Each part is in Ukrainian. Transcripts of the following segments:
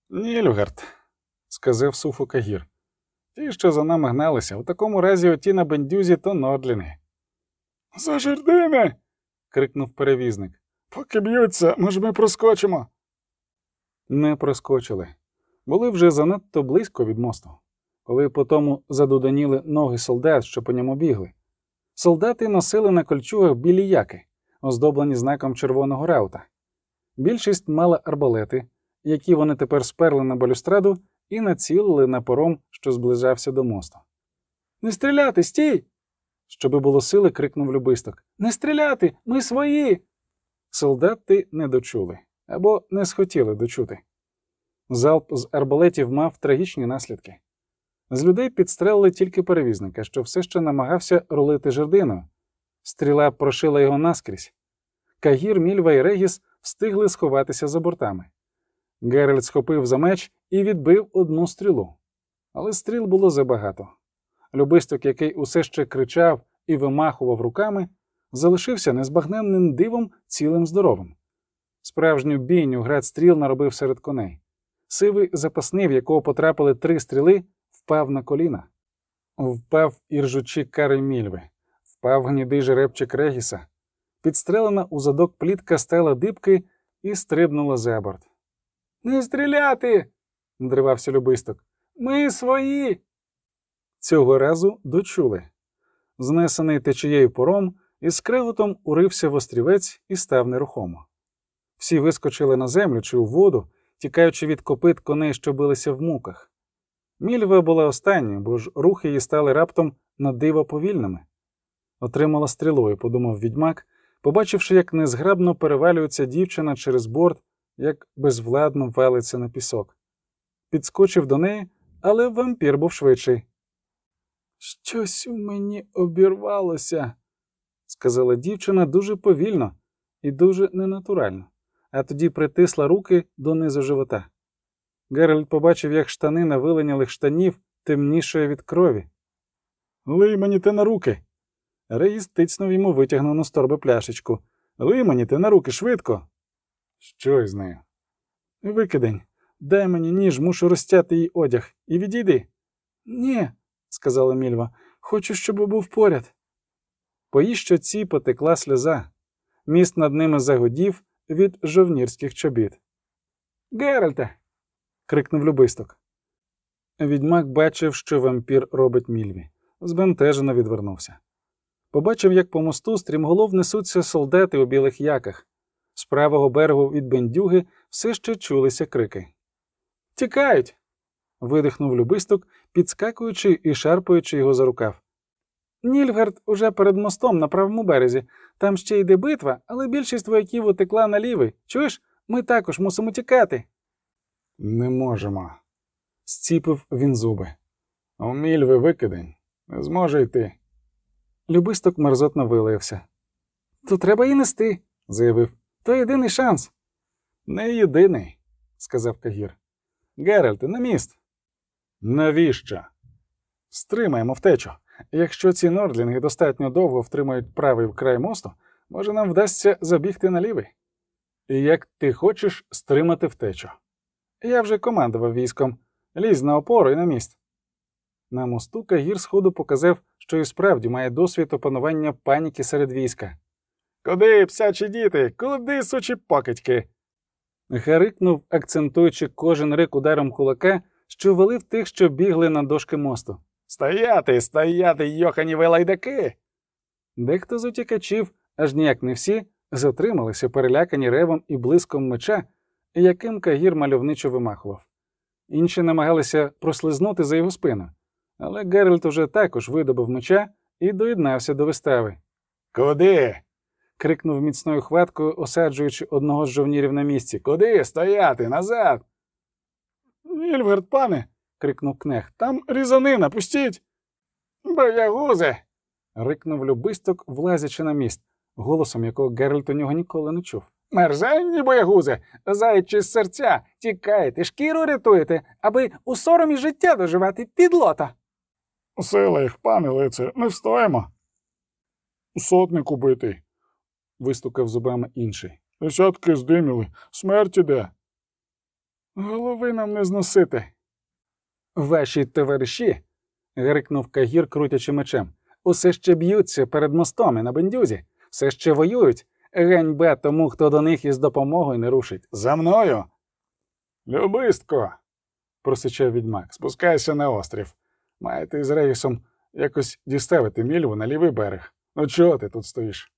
Нільфгард, сказав сухо Кагір. Ті, що за нами гналися, у такому разі оті на бендюзі, то нодліни. За жердини. Крикнув перевізник. Поки б'ються, може ми проскочимо. Не проскочили. Були вже занадто близько від мосту, коли потому задуданіли ноги солдат, що по ньому бігли. Солдати носили на кольчугах білі яки, оздоблені знаком червоного раута. Більшість мала арбалети, які вони тепер сперли на балюстраду і націлили на паром, що зближався до мосту. «Не стріляти, стій!» Щоби було сили, крикнув Любисток. «Не стріляти! Ми свої!» Солдати не дочули, або не схотіли дочути. Залп з арбалетів мав трагічні наслідки. З людей підстрелили тільки перевізника, що все ще намагався рулити жердиною. Стріла прошила його наскрізь. Кагір, Мільва і Регіс встигли сховатися за бортами. Геральт схопив за меч і відбив одну стрілу. Але стріл було забагато. Любисток, який усе ще кричав і вимахував руками, залишився незбагненним дивом цілим здоровим. Справжню бійню град стріл наробив серед коней. Сивий запасний, в якого потрапили 3 стріли, впав на коліна. Впав і ржучі кари Мільви. Впав гнідий жеребчик Регіса. Підстрелена у задок плітка стала дибки і стрибнула за борт. «Не стріляти!» – надривався Любисток. «Ми свої!» Цього разу дочули. Знесений течією пором із скреготом урився в острівець і став нерухомо. Всі вискочили на землю чи у воду, тікаючи від копит коней, що билися в муках. Мільва була останньою, бо ж рухи її стали раптом на диво повільними. Отримала стрілою, подумав відьмак, побачивши, як незграбно перевалюється дівчина через борт, як безвладно валиться на пісок. Підскочив до неї, але вампір був швидший. «Щось у мені обірвалося», – сказала дівчина дуже повільно і дуже ненатурально, а тоді притисла руки донизу живота. Геральт побачив, як штанина виленялих штанів темнішає від крові. «Лий мені те на руки!» Регіс тицнув йому витягнену з торби пляшечку. «Лий мені те на руки, швидко!» «Що із нею?» «Викидень. Дай мені ніж, мушу розтяти їй одяг. І відійди». «Ні», – сказала Мільва, – «хочу, щоб був поряд». По її щоці потекла сльоза. Міст над ними загудів від жовнірських чобіт. «Геральте!» – крикнув Любисток. Відьмак бачив, що вампір робить Мільві. Збентежено відвернувся. Побачив, як по мосту стрімголов несуться солдати у білих яках. З правого берегу від бендюги все ще чулися крики. «Тікають!» – видихнув Любисток, підскакуючи і шарпаючи його за рукав. «Нільфгард уже перед мостом на правому березі. Там ще йде битва, але більшість вояків утекла на лівий. Чуєш? Ми також мусимо тікати». «Не можемо», – зціпив він зуби. «У Мільви викидень. Не зможе йти». Любисток мерзотно вилаявся. «То треба і нести», – заявив. «То єдиний шанс». «Не єдиний», – сказав Кагір. «Геральте, на міст». «Навіщо?» «Стримаємо втечу. Якщо ці нордлінги достатньо довго втримають правий край мосту, може нам вдасться забігти на лівий». «І як ти хочеш стримати втечу?» «Я вже командував військом. Лізь на опору і на міст». На мосту Кагір сходу показав, що і справді має досвід опанування паніки серед війська. «Куди, псячі діти? Куди, сучі покидьки?» Гарикнув, акцентуючи кожен рик ударом кулака, що валив тих, що бігли на дошки мосту. «Стояти, стояти, йохані ви лайдаки!» Дехто з утікачів, аж ніяк не всі, затрималися, перелякані ревом і блиском меча, яким Кагір мальовничо вимахував. Інші намагалися прослизнути за його спину, але Геральт уже також видобив меча і доєднався до вистави. «Куди?» – крикнув міцною хваткою, осаджуючи одного з жовнірів на місці. «Куди? Стояти! Назад!» «Нільфгард, пане!» – крикнув кнех. «Там різанина, пустіть!» «Боягузи!» – рикнув Любисток, влазячи на міст, голосом якого Геральт у нього ніколи не чув. «Мерзенні боягузи! Заячі з серця! Тікайте, шкіру рятуєте, аби у соромі життя доживати підлота!» «Сила їх, пане лицар, не встоїмо!» «Сотник убитий!» – вистукав зубами інший. «Десятки здиміли, смерть іде!» Голови нам не зносити. Ваші товариші, грикнув Кагір, крутячи мечем, усе ще б'ються перед мостом і на бендюзі, все ще воюють. Ганьба тому, хто до них із допомогою не рушить. За мною. Любистко, просичав відьмак, спускайся на острів. Маєте із Регісом якось діставити Мільву на лівий берег. Ну чого ти тут стоїш?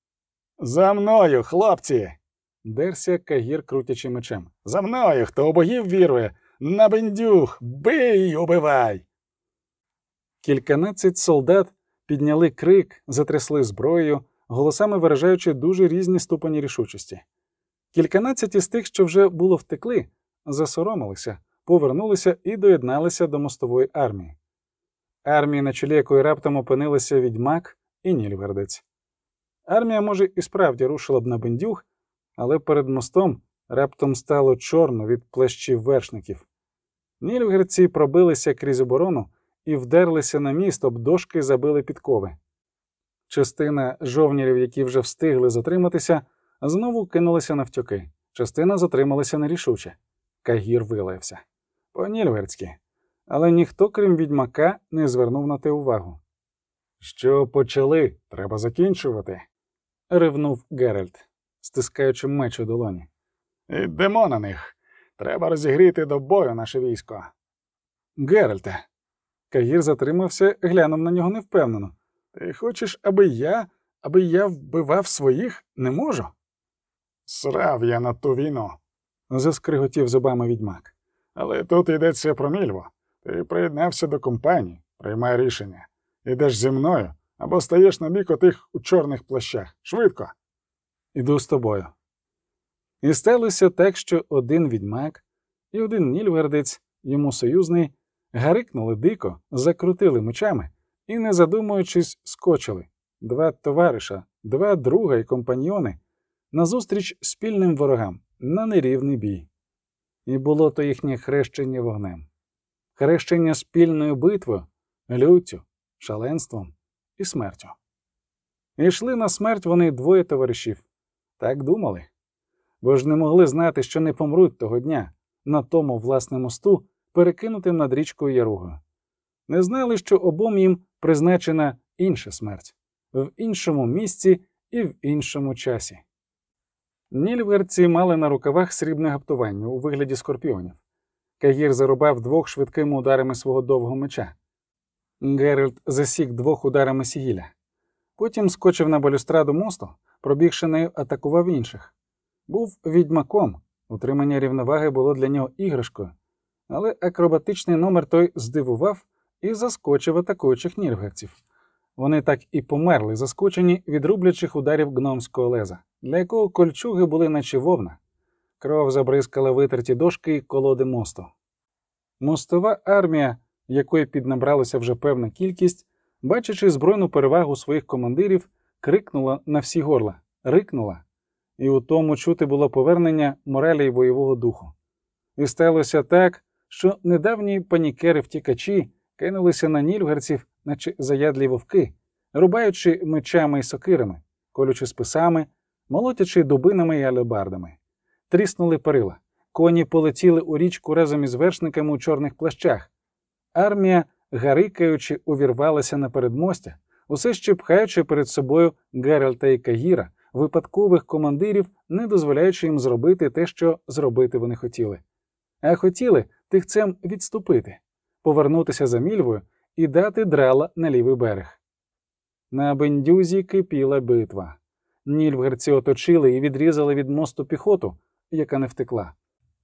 За мною, хлопці. Дерся Кагір, крутячи мечем. За мною, хто у богів вірує. На бендюг, бий, убивай. Кільканадцять солдат підняли крик, затрясли зброєю, голосами виражаючи дуже різні ступені рішучості. Кільканадцять із тих, що вже було втекли, засоромилися, повернулися і доєдналися до мостової армії. Армії, на чолі якої раптом опинилися відьмак і Нільфгардець. Армія, може, і справді рушила б на бендюг, але перед мостом раптом стало чорно від плащів вершників. Нільфгардці пробилися крізь оборону і вдерлися на міст, об дошки забили підкови. Частина жовнірів, які вже встигли затриматися, знову кинулися навтьоки. Частина затрималася нерішуче. Кагір вилаявся. По-нільфгардськи. Але ніхто, крім відьмака, не звернув на те увагу. «Що почали? Треба закінчувати», – ревнув Геральт, стискаючи меч у долоні. «Йдемо на них. Треба розігріти до бою наше військо». «Геральте!» Кагір затримався, глянув на нього невпевнено. «Ти хочеш, аби я вбивав своїх? Не можу?» «Срав я на ту війну», – заскриготів зубами відьмак. «Але тут йдеться про Мільву. Ти приєднався до компанії, приймай рішення. Ідеш зі мною або стаєш на бік отих у чорних плащах. Швидко!» «Іду з тобою». І сталося так, що один відьмак і один нільфгардець, йому союзний, гарикнули дико, закрутили мечами і, не задумуючись, скочили. Два товариша, два друга і компаньйони назустріч спільним ворогам на нерівний бій. І було то їхнє хрещення вогнем. Хрещення спільною битвою, люттю, шаленством і смертю. І йшли на смерть вони двоє товаришів. Так думали. Бо ж не могли знати, що не помруть того дня, на тому, власне, мосту, перекинутим над річкою Яругою. Не знали, що обом їм призначена інша смерть, в іншому місці і в іншому часі. Нільфгардці мали на рукавах срібне гаптування у вигляді скорпіонів. Кагір зарубав двох швидкими ударами свого довгого меча. Геральт засік двох ударами сігіля. Потім скочив на балюстраду мосту, пробігши нею, атакував інших. Був відьмаком, утримання рівноваги було для нього іграшкою, але акробатичний номер той здивував і заскочив атакуючих нільфгардців. Вони так і померли, заскочені від рублячих ударів гномського леза, для якого кольчуги були наче вовна. Кров забризкала витерті дошки і колоди мосту. Мостова армія, якої піднабралася вже певна кількість, бачачи збройну перевагу своїх командирів, крикнула на всі горла, рикнула. І у тому чути було повернення моралі й бойового духу. І сталося так, що недавні панікери-втікачі кинулися на нільфгардців, наче заядлі вовки, рубаючи мечами й сокирами, колючи списами, молотячи дубинами й алебардами. Тріснули перила, коні полетіли у річку разом із вершниками у чорних плащах. Армія, гарикаючи, увірвалася на передмостя, усе ще пхаючи перед собою Геральта і Кагіра, випадкових командирів, не дозволяючи їм зробити те, що зробити вони хотіли. А хотіли тихцем відступити, повернутися за Мільвою і дати драла на лівий берег. На бендюзі кипіла битва. Нільфгардці оточили і відрізали від мосту піхоту, яка не втекла.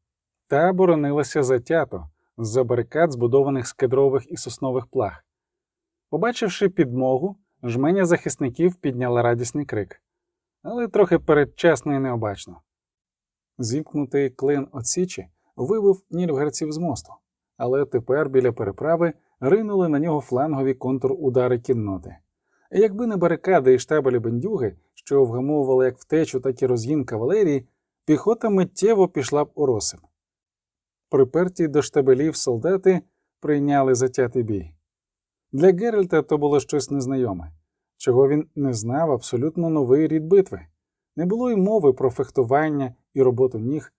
Та боронилася затято, з-за барикад, збудованих з кедрових і соснових плах. Побачивши підмогу, жменя захисників підняла радісний крик. Але трохи передчасно і необачно. Зімкнутий клин от січі вибив нільфгардців з мосту, але тепер біля переправи ринули на нього флангові контрудари кінноти. І якби не барикади і штабелі бендюги, що вгамовували як втечу, так і розгін кавалерії, піхота миттєво пішла б у розсип. Приперті до штабелів солдати прийняли затятий бій. Для Геральта то було щось незнайоме, чого він не знав, абсолютно новий рід битви. Не було й мови про фехтування і роботу ніг.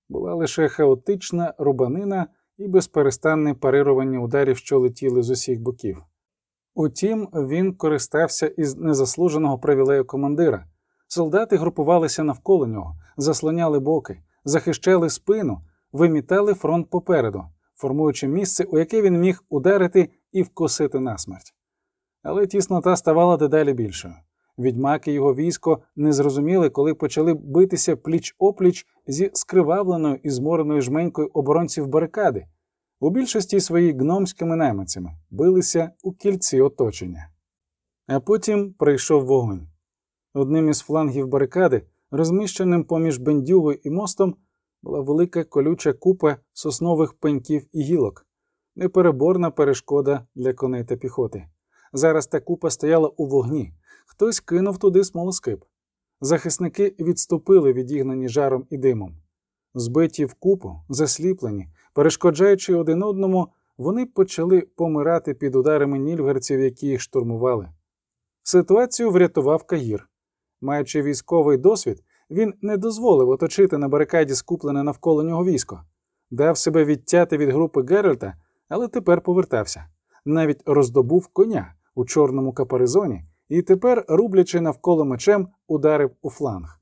Була лише хаотична рубанина і безперестанне парирування ударів, що летіли з усіх боків. Утім, він користався із незаслуженого привілею командира. Солдати групувалися навколо нього, заслоняли боки, захищали спину, вимітали фронт попереду, формуючи місце, у яке він міг ударити і вкосити насмерть. Але тіснота ставала дедалі більшою. Відьмак і його військо не зрозуміли, коли почали битися пліч-опліч зі скривавленою і змореною жменькою оборонців барикади, у більшості своїй гномськими найманцями, билися у кільці оточення. А потім прийшов вогонь. Одним із флангів барикади, розміщеним поміж бендюгою і мостом, була велика колюча купа соснових пеньків і гілок, непереборна перешкода для коней та піхоти. Зараз та купа стояла у вогні, хтось кинув туди смолоскип. Захисники відступили, відігнані жаром і димом. Збиті в купу, засліплені, перешкоджаючи один одному, вони почали помирати під ударами нільфгардців, які їх штурмували. Ситуацію врятував Кагір. Маючи військовий досвід, він не дозволив оточити на барикаді скуплене навколо нього військо. Дав себе відтяти від групи Геральта, але тепер повертався. Навіть роздобув коня у чорному капаризоні і тепер, рублячи навколо мечем, ударив у фланг.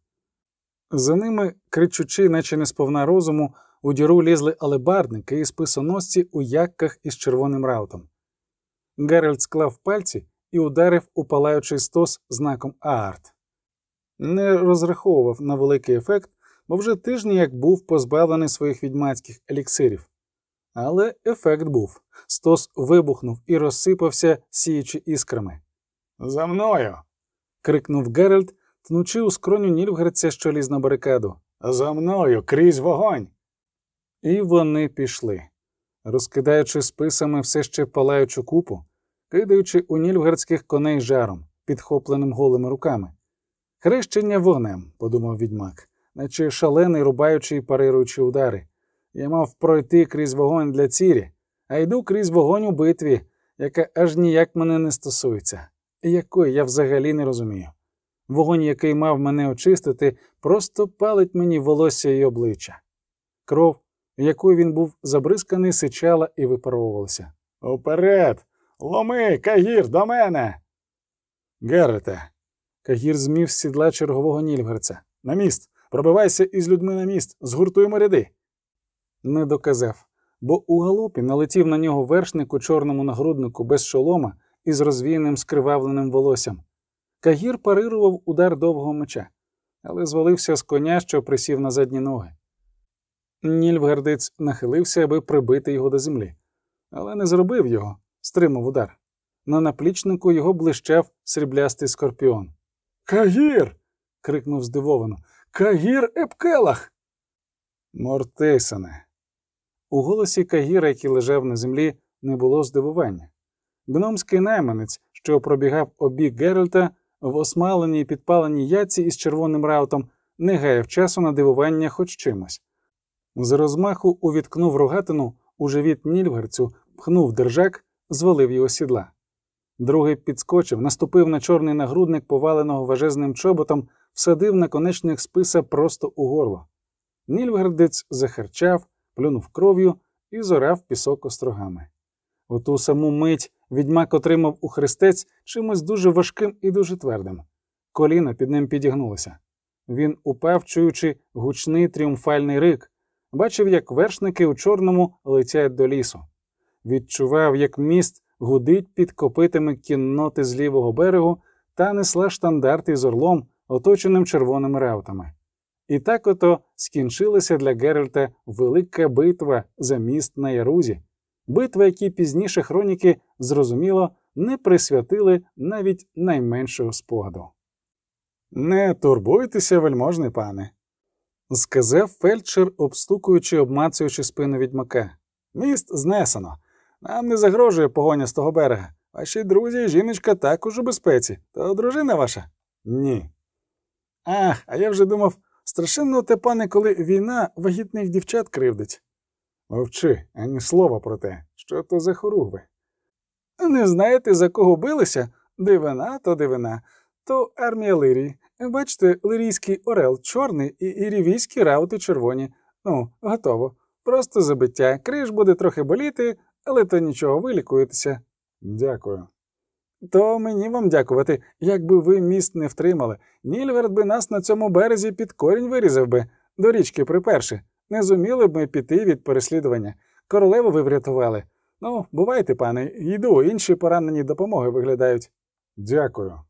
За ними, кричучи, наче не сповна розуму, у діру лізли алебардники і списоносці у якках із червоним раутом. Геральт склав пальці і ударив у палаючий стос знаком Аарт. Не розраховував на великий ефект, бо вже тижні як був позбавлений своїх відьмацьких еліксирів. Але ефект був. Стос вибухнув і розсипався, сіючи іскрами. «За мною!» – крикнув Геральт, тнучи у скроню нільфгардця, що ліз на барикаду. «За мною! Крізь вогонь!» І вони пішли, розкидаючи списами все ще палаючу купу, кидаючи у нільфгардських коней жаром, підхопленим голими руками. «Хрещення вогнем», – подумав відьмак, наче шалений, рубаючи і парируючи удари. «Я мав пройти крізь вогонь для Цірі, а йду крізь вогонь у битві, яка аж ніяк мене не стосується, і якої я взагалі не розумію. Вогонь, який мав мене очистити, просто палить мені волосся і обличчя». Кров, якою він був забризканий, сичала і випаровувалася. «Уперед! Ломи, Кагір, до мене!» «Геральте!» Кагір змів з сідла чергового нільфгардця. «На міст! Пробивайся із людьми на міст! Згуртуємо ряди!» Не доказав, бо у галопі налетів на нього вершник у чорному нагруднику без шолома і з розвіяним скривавленим волоссям. Кагір парирував удар довгого меча, але звалився з коня, що присів на задні ноги. Нільфгардець нахилився, аби прибити його до землі, але не зробив його, стримав удар. На наплічнику його блищав сріблястий скорпіон. «Кагір!» – крикнув здивовано. «Кагір Епкелах!» «Мортейсоне!» У голосі Кагіра, який лежав на землі, не було здивування. Гномський найманець, що пробігав обік Геральта, в осмаленій і підпаленій яйці із червоним раутом, не гаяв часу на дивування хоч чимось. З розмаху увіткнув рогатину у живіт нільфгардцю, пхнув держак, звалив його з сідла. Другий підскочив, наступив на чорний нагрудник, поваленого важезним чоботом, всадив наконечник списа просто у горло. Нільфгардець захарчав, плюнув кров'ю і зорав пісок острогами. У ту саму мить відьмак отримав у хрестець чимось дуже важким і дуже твердим. Коліна під ним підігнулося. Він упав, чуючи гучний тріумфальний рик. Бачив, як вершники у чорному летять до лісу. Відчував, як міст гудить під копитами кінноти з лівого берегу та несла штандарти з орлом, оточеним червоними раутами. І так ото скінчилася для Геральта велика битва за міст на Ярузі. Битва, які пізніше хроніки, зрозуміло, не присвятили навіть найменшого спогаду. «Не турбуйтеся, вельможний пане», – сказав фельдшер, обстукуючи, обмацуючи спину відьмака. «Міст знесено. Нам не загрожує погоня з того берега. Ваші друзі і жіночка також у безпеці. То дружина ваша?» «Ні». «Ах, а я вже думав, страшенно те, пане, коли війна вагітних дівчат кривдить». «Мовчи, ані слова про те. Що то за хоругви?» «Не знаєте, за кого билися? Дивина, то дивина. То армія Лирії. Бачите, лирійський орел чорний і ірівійські раути червоні. Ну, готово. Просто забиття. Криш буде трохи боліти, але то нічого, вилікуєтеся. Дякую. То мені вам дякувати. Якби ви міст не втримали, Нільверд би нас на цьому березі під корінь вирізав би, до річки приперши. Не зуміли б ми піти від переслідування. Королеву ви врятували. Ну, бувайте, пане, йду, інші поранені допомоги виглядають. Дякую.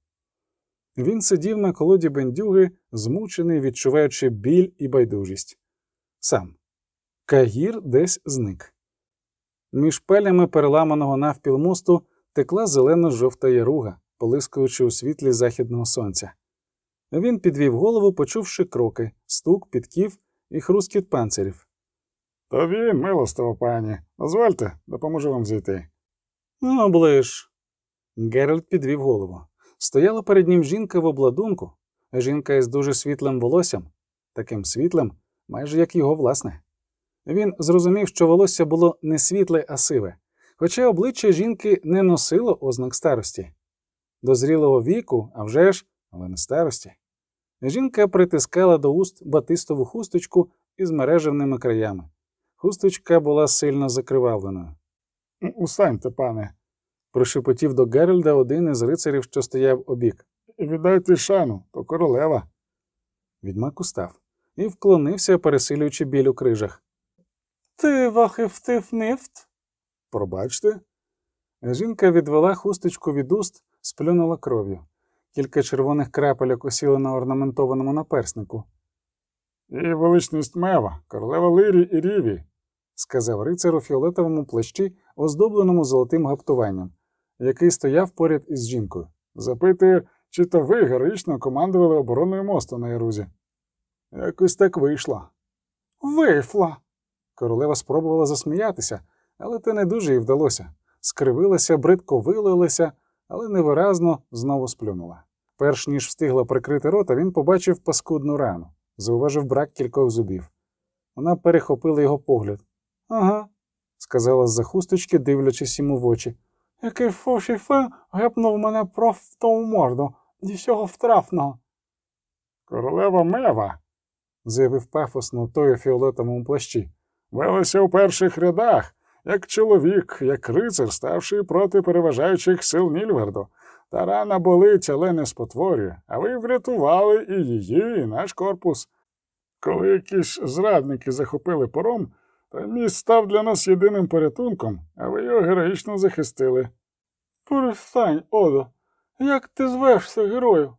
Він сидів на колоді бендюги, змучений, відчуваючи біль і байдужість. Сам. Кагір десь зник. Між пелями переламаного навпіл мосту текла зелено-жовта яруга, полискуючи у світлі західного сонця. Він підвів голову, почувши кроки, стук, підків і хрускіт панцирів. — То він, милостиво пані. Дозвольте, допоможу вам зійти. — Оближ. Геральт підвів голову. Стояла перед ним жінка в обладунку, жінка із дуже світлим волоссям, таким світлим, майже як його власне. Він зрозумів, що волосся було не світле, а сиве, хоча обличчя жінки не носило ознак старості. До зрілого віку, а вже ж, але не старості. Жінка притискала до уст батистову хусточку із мережевними краями. Хусточка була сильно закривавленою. — Устаньте, пане, — прошепотів до Геральда один із рицарів, що стояв обік. — Віддайте шану, то королева. Відьмак устав і вклонився, пересилюючи біль у крижах. — Ти вахифтив нифт? — Пробачте. Жінка відвела хусточку від уст, сплюнула кров'ю. Кілька червоних крапельок осіли на орнаментованому наперснику. — І величність Мева, королева Лирі і Ріві, — сказав рицар у фіолетовому плащі, оздобленому золотим гаптуванням, який стояв поряд із жінкою. Запитує, чи то ви героїчно командували обороною мосту на Ярузі. Якось так вийшло. Вийшло. Королева спробувала засміятися, але те не дуже їй вдалося. Скривилася, бридко вилилася, але невиразно знову сплюнула. Перш ніж встигла прикрити рота, він побачив паскудну рану, зауважив брак кількох зубів. Вона перехопила його погляд. — Ага, — сказала з-за хусточки, дивлячись йому в очі. — Який фошіфе гепнув мене просто в морду, зі всього втрафного. — Королева Мева, — заявив пафосно той у фіолетовому плащі, — велася у перших рядах, як чоловік, як рицар, ставши проти переважаючих сил Нільверду. Та рана болить, але не спотворює, а ви врятували і її, і наш корпус. Коли якісь зрадники захопили пором, то міст став для нас єдиним порятунком, а ви його героїчно захистили. Перестань, Одо, як ти звешся герою?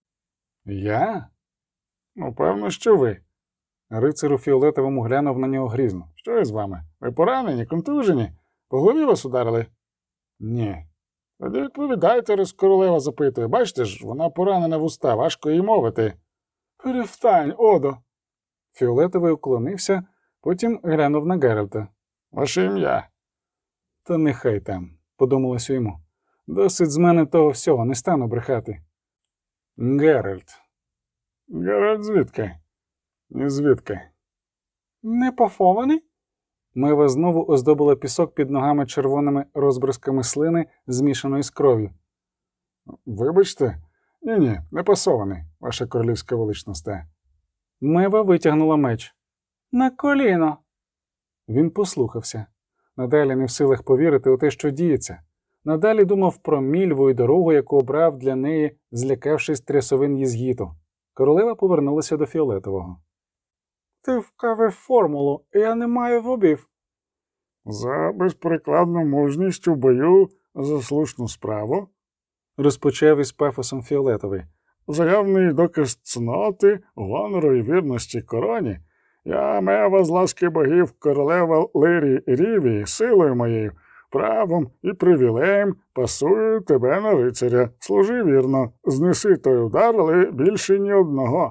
Я? Ну, певно, що ви. Рицар у фіолетовому глянув на нього грізно. Що із вами? Ви поранені, контужені? По голові вас ударили? Ні. Тоді відповідайте, раз королева запитує. Бачите ж, вона поранена в уста, важко їй мовити. Перестань, Одо. Фіолетовий уклонився, потім глянув на Геральта. Ваше ім'я? Та нехай там, подумалося йому. Досить з мене того всього, не стану брехати. Геральт. Геральт звідки? Ні звідки. Не пофований? Мева знову оздобила пісок під ногами червоними розбризками слини, змішаної з кров'ю. Вибачте? Ні, не пасований, ваша королівська величність. Мева витягнула меч. На коліно. Він послухався. Надалі не в силах повірити у те, що діється. Надалі думав про мільву і дорогу, яку обрав для неї, злякавшись трясовин Єзгіту. Королева повернулася до фіолетового. Ти вказав формулу, я не маю зубів. За безперекладну мужність у бою за слушну справу, розпочав із пафосом фіолетовий. Заявний доказ цноти, гонору і вірності короні. Я, Мева, з ласки богів, королева Лирі Ріві, силою моєю, правом і привілеєм пасую тебе на рицаря. Служи вірно, знеси той удар, але більше ні одного.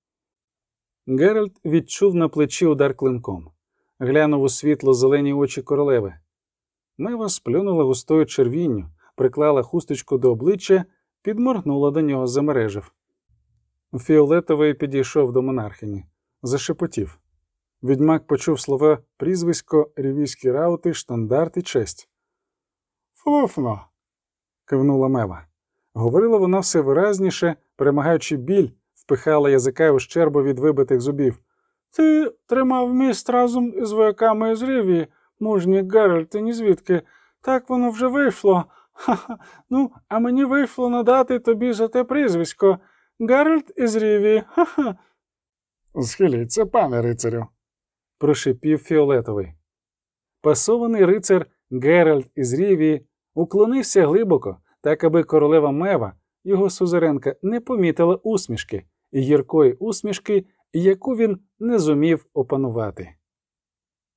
Геральт відчув на плечі удар клинком. Глянув у світло-зелені очі королеви. Мева сплюнула густою червінню, приклала хусточку до обличчя, підморгнула до нього, замережив. Фіолетовий підійшов до монархині. Зашепотів. Відьмак почув слова прізвисько, рівійські раути, штандарт і честь. «Флуфно», – кивнула Мева. Говорила вона все виразніше, перемагаючи біль, впихала язика у щербу від вибитих зубів. Ти тримав міст разом із вояками із Рівії, мужній Геральт, і нізвідки. Так воно вже вийшло. Ха-ха. Ну, а мені вийшло надати тобі за те прізвисько. Геральт із Рівії. Ха-ха. Схиліться, пане рицарю, прошипів фіолетовий. Пасований рицар Геральт із Рівії уклонився глибоко, так аби королева Мева, його сузеренка, не помітила усмішки, гіркої усмішки, яку він не зумів опанувати.